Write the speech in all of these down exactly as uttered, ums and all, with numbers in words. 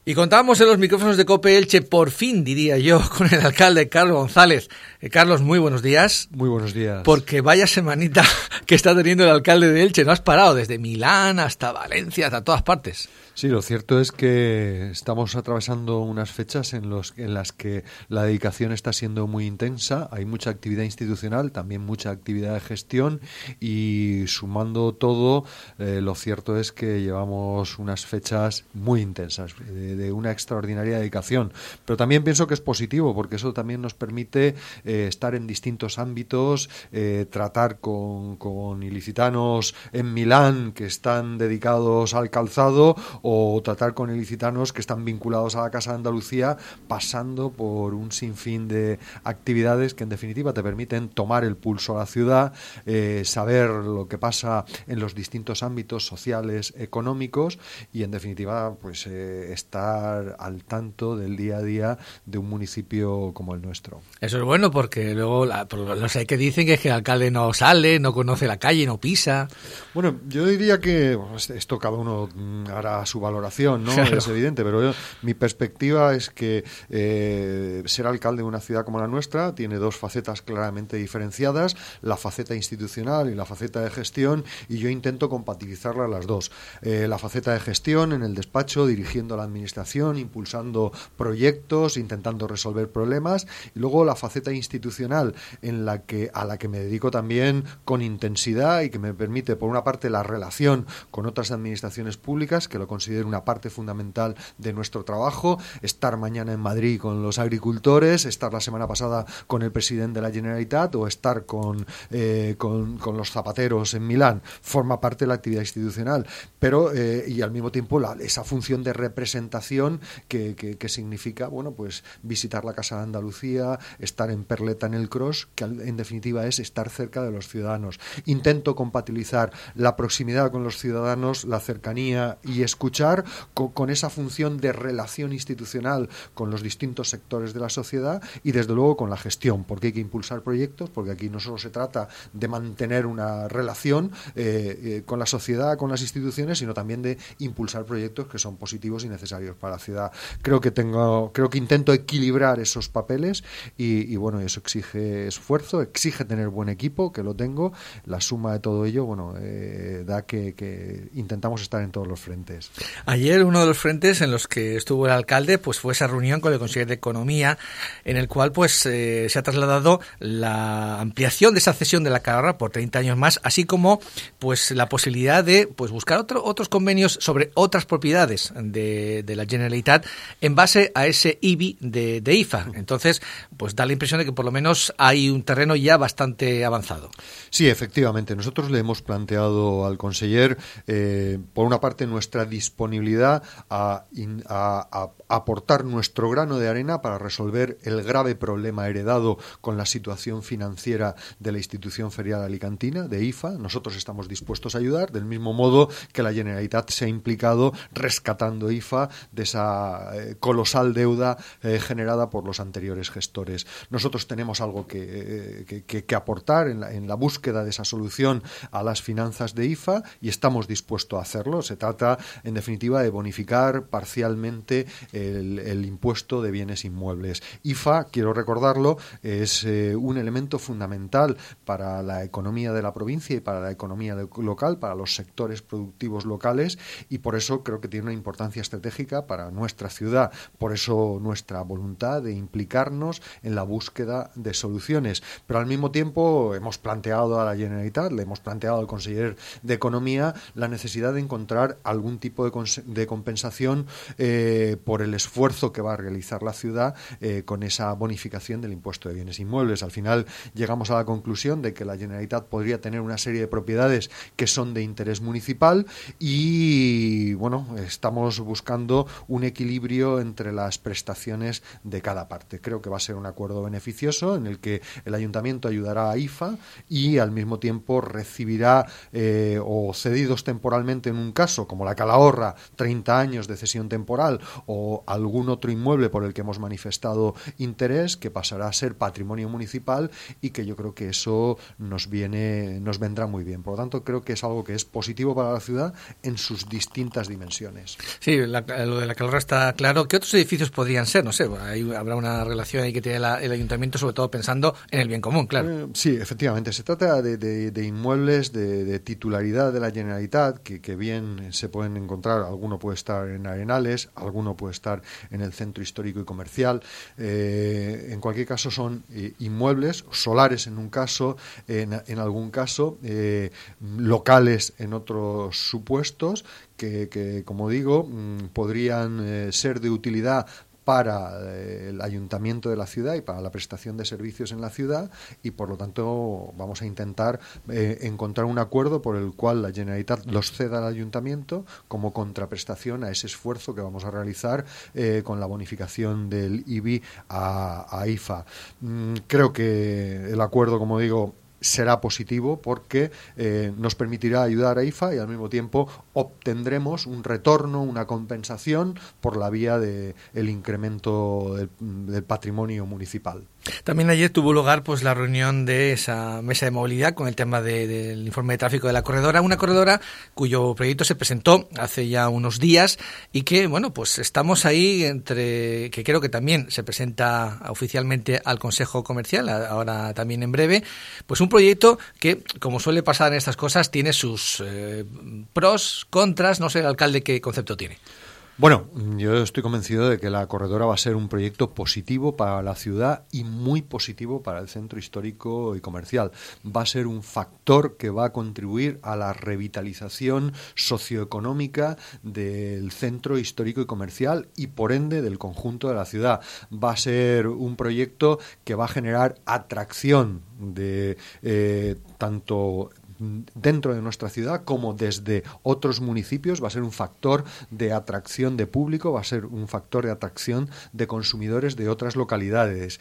Y contamos en los micrófonos de COPE Elche, por fin diría yo, con el alcalde Carlos González. Eh, Carlos, muy buenos días. Muy buenos días. Porque vaya semanita que está teniendo el alcalde de Elche, no has parado, desde Milán hasta Valencia, hasta todas partes. Sí, lo cierto es que estamos atravesando unas fechas en, los, en las que la dedicación está siendo muy intensa, hay mucha actividad institucional, también mucha actividad de gestión y sumando todo, eh, lo cierto es que llevamos unas fechas muy intensas, de, de una extraordinaria dedicación. Pero también pienso que es positivo porque eso también nos permite eh, estar en distintos ámbitos, eh, tratar con, con ilicitanos en Milán que están dedicados al calzado o tratar con ilicitanos que están vinculados a la Casa de Andalucía, pasando por un sinfín de actividades que en definitiva te permiten tomar el pulso a la ciudad, eh, saber lo que pasa en los distintos ámbitos sociales, económicos y en definitiva pues eh, estar al tanto del día a día de un municipio como el nuestro. Eso es bueno porque luego la, los hay que dicen que es que el alcalde no sale, no conoce la calle, no pisa. Bueno, yo diría que bueno, esto cada uno hará su valoración, ¿no? Claro. Es evidente, pero yo, mi perspectiva es que eh, ser alcalde de una ciudad como la nuestra tiene dos facetas claramente diferenciadas, la faceta institucional y la faceta de gestión, y yo intento compatibilizarlas las dos. Eh, la faceta de gestión en el despacho, dirigiendo la administración, impulsando proyectos, intentando resolver problemas, y luego la faceta institucional en la que a la que me dedico también con intensidad y que me permite, por una parte, la relación con otras administraciones públicas, que lo considero una parte fundamental de nuestro trabajo, estar mañana en Madrid con los agricultores, estar la semana pasada con el presidente de la Generalitat o estar con, eh, con, con los zapateros en Milán, forma parte de la actividad institucional, pero eh, y al mismo tiempo la, esa función de representación que, que, que significa, bueno, pues visitar la Casa de Andalucía, estar en Perleta en el Cross, que en definitiva es estar cerca de los ciudadanos. Intento compatibilizar la proximidad con los ciudadanos, la cercanía y escuchar con, con esa función de relación institucional con los distintos sectores de la sociedad y desde luego con la gestión, porque hay que impulsar proyectos, porque aquí no solo se trata de mantener una relación eh, eh, con la sociedad, con las instituciones, sino también de impulsar proyectos que son positivos y necesarios para la ciudad. Creo que tengo, creo que intento equilibrar esos papeles y, y bueno, eso exige esfuerzo, exige tener buen equipo, que lo tengo. La suma de todo ello, bueno, eh, da que, que intentamos estar en todos los frentes. Ayer uno de los frentes en los que estuvo el alcalde pues fue esa reunión con el consejero de Economía, en el cual pues eh, se ha trasladado la ampliación de esa cesión de la Calahorra por treinta años más, así como pues la posibilidad de pues buscar otro, otros convenios sobre otras propiedades de, de la Generalitat en base a ese I B I de, de I F A. Entonces, pues da la impresión de que por lo menos hay un terreno ya bastante avanzado. Sí, efectivamente. Nosotros le hemos planteado al conseller, eh, por una parte, nuestra disponibilidad a, a, a aportar nuestro grano de arena para resolver el grave problema heredado con la situación financiera de la institución ferial alicantina, de I F A. Nosotros estamos dispuestos a ayudar, del mismo modo que la Generalitat se ha implicado rescatando I F A de esa eh, colosal deuda eh, generada por los anteriores gestores. Nosotros tenemos algo que, eh, que, que aportar en la, en la búsqueda de esa solución a las finanzas de I F A y estamos dispuestos a hacerlo. Se trata, en definitiva, de bonificar parcialmente el, el impuesto de bienes inmuebles. I F A, quiero recordarlo, es eh, un elemento fundamental para la economía de la provincia y para la economía de, local, para los sectores productivos locales, y por eso creo que tiene una importancia estratégica para nuestra ciudad. Por eso nuestra voluntad de implicarnos en la búsqueda de soluciones. Pero al mismo tiempo hemos planteado a la Generalitat, le hemos planteado al conseller de Economía la necesidad de encontrar algún tipo de, cons- de compensación eh, por el esfuerzo que va a realizar la ciudad eh, con esa bonificación del impuesto de bienes inmuebles. Al final llegamos a la conclusión de que la Generalitat podría tener una serie de propiedades que son de interés municipal y, bueno, estamos buscando un equilibrio entre las prestaciones de cada parte. Creo que va a ser un acuerdo beneficioso en el que el ayuntamiento ayudará a I F A y al mismo tiempo recibirá eh, o cedidos temporalmente en un caso, como la Calahorra, tierra, treinta años de cesión temporal o algún otro inmueble por el que hemos manifestado interés, que pasará a ser patrimonio municipal y que yo creo que eso nos viene, nos vendrá muy bien. Por lo tanto, creo que es algo que es positivo para la ciudad en sus distintas dimensiones. Sí, la, lo de la calorra está claro. ¿Qué otros edificios podrían ser? No sé, ahí habrá una relación ahí que tiene la, el ayuntamiento, sobre todo pensando en el bien común, claro. Eh, sí, efectivamente. Se trata de, de, de inmuebles de, de titularidad de la Generalitat, que, que bien se pueden encontrar. Alguno puede estar en Arenales, alguno puede estar en el centro histórico y comercial. Eh, en cualquier caso son eh, inmuebles, solares en un caso, en, en algún caso, eh, locales en otros supuestos, que, que como digo, mmm, podrían eh, ser de utilidad para el ayuntamiento de la ciudad y para la prestación de servicios en la ciudad, y por lo tanto vamos a intentar eh, encontrar un acuerdo por el cual la Generalitat los ceda al ayuntamiento como contraprestación a ese esfuerzo que vamos a realizar eh, con la bonificación del I B I a, a I F A. Mm, creo que el acuerdo, como digo, será positivo porque eh, nos permitirá ayudar a I F A y al mismo tiempo obtendremos un retorno, una compensación por la vía de el incremento del, del patrimonio municipal. También ayer tuvo lugar pues la reunión de esa mesa de movilidad con el tema de, del informe de tráfico de la corredora, una corredora cuyo proyecto se presentó hace ya unos días y que, bueno, pues estamos ahí entre, que creo que también se presenta oficialmente al Consejo Comercial, ahora también en breve, pues un proyecto que, como suele pasar en estas cosas, tiene sus eh, pros, contras. No sé, el alcalde, ¿qué concepto tiene? Bueno, yo estoy convencido de que la corredora va a ser un proyecto positivo para la ciudad y muy positivo para el centro histórico y comercial. Va a ser un factor que va a contribuir a la revitalización socioeconómica del centro histórico y comercial y, por ende, del conjunto de la ciudad. Va a ser un proyecto que va a generar atracción de eh, tanto dentro de nuestra ciudad como desde otros municipios. Va a ser un factor de atracción de público, va a ser un factor de atracción de consumidores de otras localidades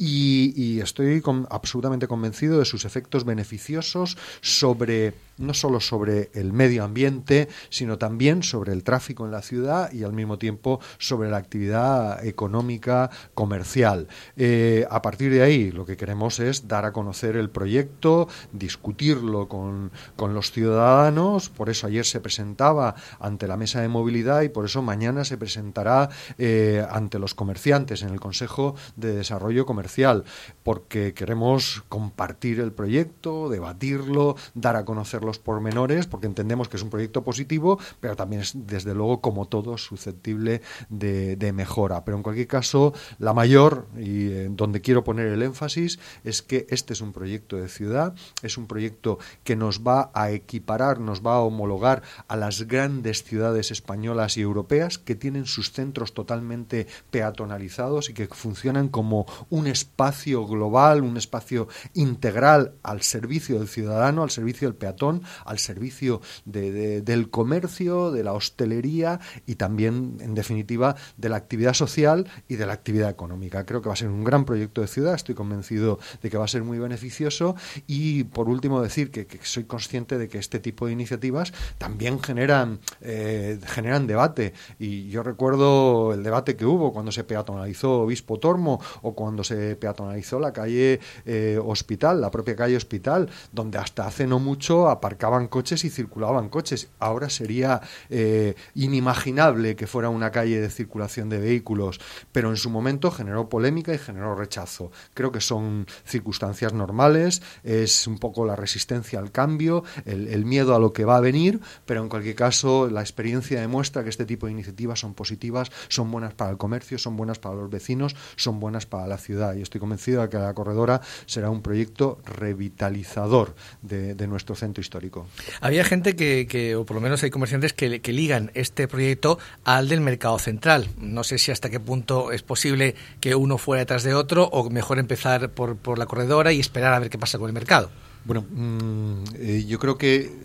y, y estoy con, absolutamente convencido de sus efectos beneficiosos sobre, no solo sobre el medio ambiente, sino también sobre el tráfico en la ciudad y al mismo tiempo sobre la actividad económica comercial. Eh, a partir de ahí lo que queremos es dar a conocer el proyecto, discutirlo con Con, con los ciudadanos. Por eso ayer se presentaba ante la mesa de movilidad y por eso mañana se presentará eh, ante los comerciantes en el Consejo de Desarrollo Comercial, porque queremos compartir el proyecto, debatirlo, dar a conocer los pormenores, porque entendemos que es un proyecto positivo, pero también es, desde luego, como todo, susceptible de, de mejora. Pero en cualquier caso, la mayor, y eh, donde quiero poner el énfasis, es que este es un proyecto de ciudad, es un proyecto que nos va a equiparar, nos va a homologar a las grandes ciudades españolas y europeas que tienen sus centros totalmente peatonalizados y que funcionan como un espacio global, un espacio integral al servicio del ciudadano, al servicio del peatón, al servicio de, de, del comercio, de la hostelería y también, en definitiva, de la actividad social y de la actividad económica. Creo que va a ser un gran proyecto de ciudad, estoy convencido de que va a ser muy beneficioso y, por último, decir que, que soy consciente de que este tipo de iniciativas también generan eh, generan debate, y yo recuerdo el debate que hubo cuando se peatonalizó Obispo Tormo o cuando se peatonalizó la calle eh, Hospital, la propia calle Hospital, donde hasta hace no mucho aparcaban coches y circulaban coches. Ahora sería eh, inimaginable que fuera una calle de circulación de vehículos, pero en su momento generó polémica y generó rechazo. Creo que son circunstancias normales, es un poco la resistencia al cambio, el, el miedo a lo que va a venir, pero en cualquier caso la experiencia demuestra que este tipo de iniciativas son positivas, son buenas para el comercio, son buenas para los vecinos, son buenas para la ciudad, y estoy convencido de que la corredora será un proyecto revitalizador de, de nuestro centro histórico. Había gente que, que, o por lo menos hay comerciantes que, que ligan este proyecto al del mercado central. No sé si hasta qué punto es posible que uno fuera detrás de otro o mejor empezar por, por la corredora y esperar a ver qué pasa con el mercado. Bueno, mmm, eh, yo creo que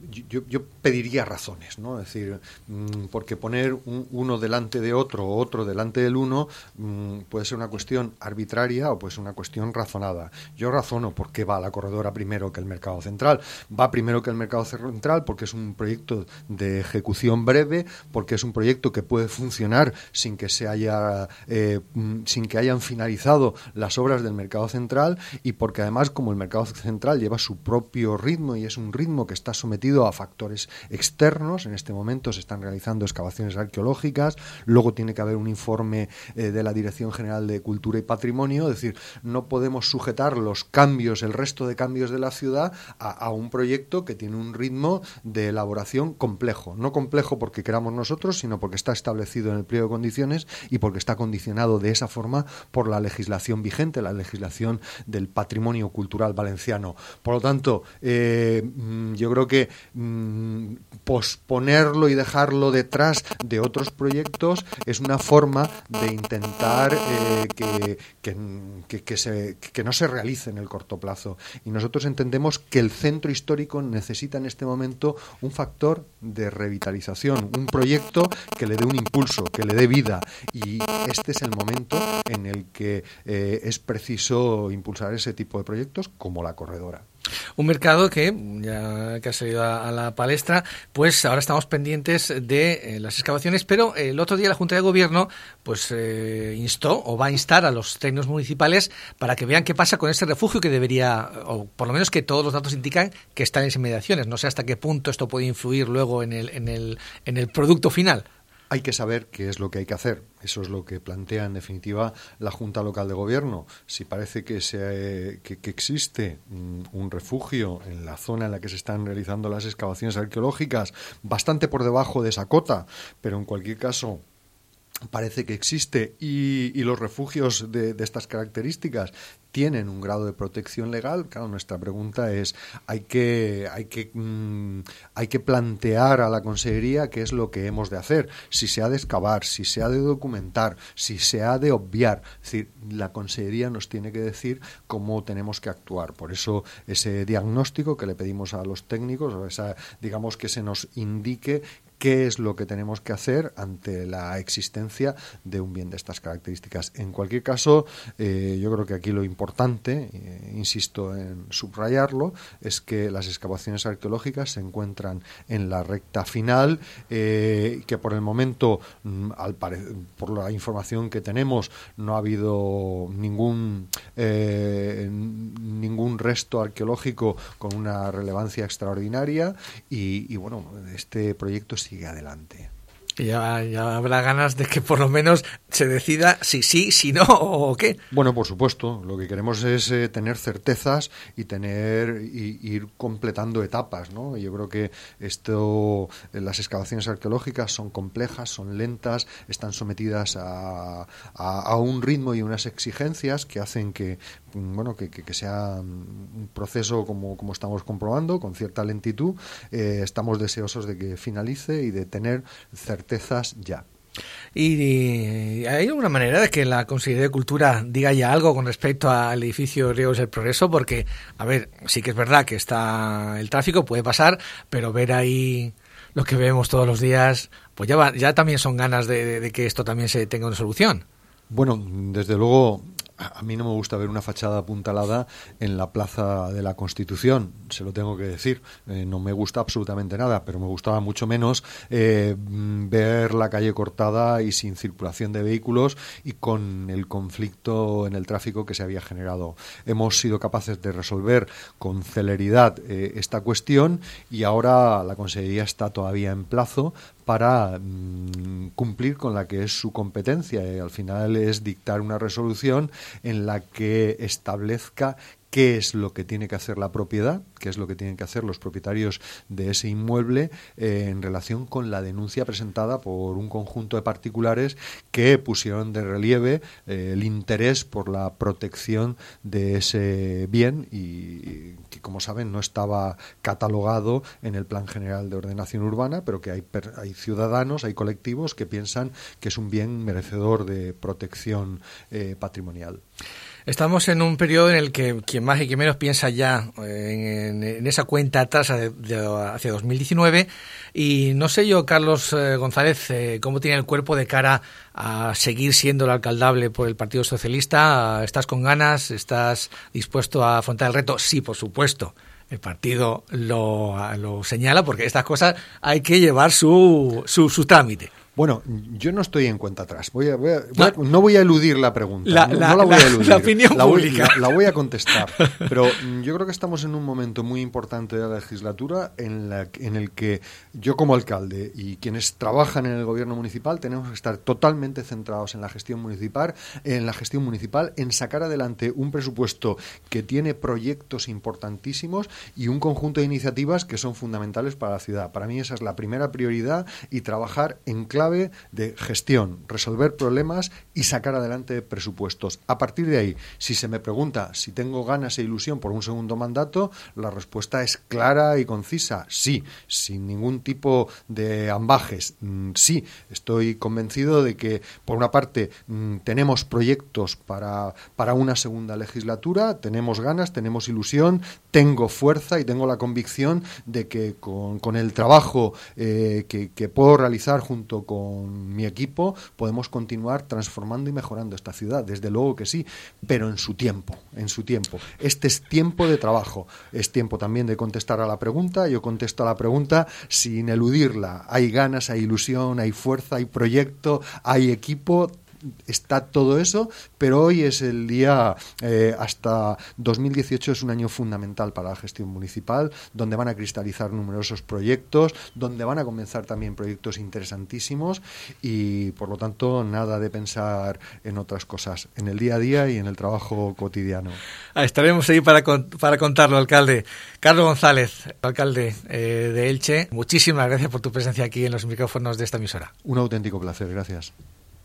yo, yo pediría razones, ¿no? Es decir, porque poner un, uno delante de otro o otro delante del uno puede ser una cuestión arbitraria o puede ser una cuestión razonada. Yo razono por qué va la corredora primero que el mercado central. Va primero que el mercado central porque es un proyecto de ejecución breve, porque es un proyecto que puede funcionar sin que se haya eh, sin que hayan finalizado las obras del mercado central, y porque además, como el mercado central lleva su propio ritmo y es un ritmo que está sometido a factores externos, en este momento se están realizando excavaciones arqueológicas, luego tiene que haber un informe eh, de la Dirección General de Cultura y Patrimonio, es decir, no podemos sujetar los cambios, el resto de cambios de la ciudad a, a un proyecto que tiene un ritmo de elaboración complejo, no complejo porque queramos nosotros, sino porque está establecido en el pliego de condiciones y porque está condicionado de esa forma por la legislación vigente, la legislación del patrimonio cultural valenciano. Por lo tanto, eh, yo creo que mmm, posponerlo y dejarlo detrás de otros proyectos es una forma de intentar eh, que, que, que, que, se, que no se realice en el corto plazo. Y nosotros entendemos que el centro histórico necesita en este momento un factor de revitalización, un proyecto que le dé un impulso, que le dé vida. Y este es el momento en el que eh, es preciso impulsar ese tipo de proyectos como la corredora. Un mercado que, ya que ha salido a, a la palestra, pues ahora estamos pendientes de eh, las excavaciones, pero eh, el otro día la Junta de Gobierno pues eh, instó o va a instar a los técnicos municipales para que vean qué pasa con ese refugio que debería, o por lo menos que todos los datos indican que está en esas inmediaciones. No sé hasta qué punto esto puede influir luego en el, en el, en el producto final. Hay que saber qué es lo que hay que hacer. Eso es lo que plantea, en definitiva, la Junta Local de Gobierno. Si parece que, se, que, que existe un refugio en la zona en la que se están realizando las excavaciones arqueológicas, bastante por debajo de esa cota, pero en cualquier caso parece que existe, y, y los refugios de, de estas características tienen un grado de protección legal. Claro, nuestra pregunta es, hay que hay que mmm, hay que plantear a la Consellería qué es lo que hemos de hacer, si se ha de excavar, si se ha de documentar, si se ha de obviar. Es decir, la Consellería nos tiene que decir cómo tenemos que actuar. Por eso ese diagnóstico que le pedimos a los técnicos, o esa, digamos, que se nos indique qué es lo que tenemos que hacer ante la existencia de un bien de estas características. En cualquier caso, eh, yo creo que aquí lo importante, eh, insisto en subrayarlo, es que las excavaciones arqueológicas se encuentran en la recta final, eh, que por el momento, al pare- por la información que tenemos, no ha habido ningún eh, ningún resto arqueológico con una relevancia extraordinaria, y, y bueno, este proyecto sigue adelante. Ya, ya habrá ganas de que por lo menos se decida si sí, si no o qué. Bueno, por supuesto, lo que queremos es eh, tener certezas y tener y, ir completando etapas, ¿no? Yo creo que esto, las excavaciones arqueológicas son complejas, son lentas, están sometidas a, a, a un ritmo y unas exigencias que hacen que, bueno, que, que, que sea un proceso como, como estamos comprobando, con cierta lentitud. Eh, estamos deseosos de que finalice y de tener certezas ya. ¿Y hay alguna manera de que la Consellería de Cultura diga ya algo con respecto al edificio Riegos del Progreso? Porque, a ver, sí que es verdad que está el tráfico, puede pasar, pero ver ahí lo que vemos todos los días, pues ya, va, ya también son ganas de, de, de que esto también se tenga una solución. Bueno, desde luego, a mí no me gusta ver una fachada apuntalada en la Plaza de la Constitución, se lo tengo que decir. Eh, no me gusta absolutamente nada, pero me gustaba mucho menos eh, ver la calle cortada y sin circulación de vehículos y con el conflicto en el tráfico que se había generado. Hemos sido capaces de resolver con celeridad eh, esta cuestión, y ahora la Consellería está todavía en plazo para mmm, cumplir con la que es su competencia, y al final es dictar una resolución en la que establezca qué es lo que tiene que hacer la propiedad, qué es lo que tienen que hacer los propietarios de ese inmueble eh, en relación con la denuncia presentada por un conjunto de particulares que pusieron de relieve eh, el interés por la protección de ese bien, y que, como saben, no estaba catalogado en el Plan General de Ordenación Urbana, pero que hay, per, hay ciudadanos, hay colectivos que piensan que es un bien merecedor de protección eh, patrimonial. Estamos en un periodo en el que quien más y quien menos piensa ya en, en esa cuenta atrás de, de, hacia dos mil diecinueve, y no sé yo, Carlos eh, González, eh, cómo tiene el cuerpo de cara a seguir siendo el alcaldable por el Partido Socialista. ¿Estás con ganas? ¿Estás dispuesto a afrontar el reto? Sí, por supuesto. El partido lo, lo señala, porque estas cosas hay que llevar su, su, su trámite. Bueno, yo no estoy en cuenta atrás. Voy a, voy a, voy a, no voy a eludir la pregunta. La, no, la, no la voy la, a eludir. La opinión la pública. Voy, la, la voy a contestar. Pero yo creo que estamos en un momento muy importante de la legislatura en, la, en el que yo como alcalde y quienes trabajan en el gobierno municipal tenemos que estar totalmente centrados en la gestión municipal, en la gestión municipal, en sacar adelante un presupuesto que tiene proyectos importantísimos y un conjunto de iniciativas que son fundamentales para la ciudad. Para mí esa es la primera prioridad, y trabajar en clave de gestión, resolver problemas y sacar adelante presupuestos. A partir de ahí, si se me pregunta si tengo ganas e ilusión por un segundo mandato, la respuesta es clara y concisa: sí, sin ningún tipo de ambajes. Sí, estoy convencido de que, por una parte, tenemos proyectos para, para una segunda legislatura, tenemos ganas, tenemos ilusión, tengo fuerza y tengo la convicción de que con, con el trabajo eh, que, que puedo realizar junto con con mi equipo podemos continuar transformando y mejorando esta ciudad. Desde luego que sí, pero en su tiempo, en su tiempo. Este es tiempo de trabajo, es tiempo también de contestar a la pregunta. Yo contesto a la pregunta sin eludirla. Hay ganas, hay ilusión, hay fuerza, hay proyecto, hay equipo. Está todo eso, pero hoy es el día, eh, hasta dos mil dieciocho es un año fundamental para la gestión municipal, donde van a cristalizar numerosos proyectos, donde van a comenzar también proyectos interesantísimos, y por lo tanto nada de pensar en otras cosas, en el día a día y en el trabajo cotidiano. Estaremos ahí para, para contarlo, alcalde. Carlos González, alcalde eh, de Elche, muchísimas gracias por tu presencia aquí en los micrófonos de esta emisora. Un auténtico placer, gracias.